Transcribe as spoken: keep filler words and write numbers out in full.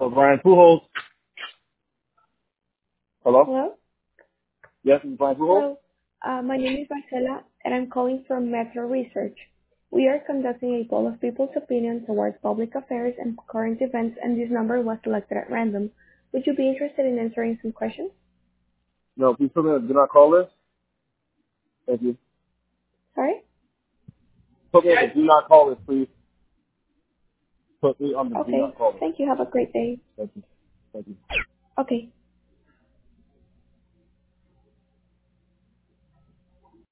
So Brian Pujols. Hello? Hello? Yes, this is Brian Pujols. Hello. Uh, my name is Marcela, and I'm calling from Metro Research. We are conducting a poll of people's opinion towards public affairs and current events, and this number was selected at random. Would you be interested in answering some questions? No, please put me on the do not call list. Thank you. Sorry? Put me on the do not call list, please. Put me on the do Okay. not call list. Thank you. Have a great day. Thank you. Thank you. Okay.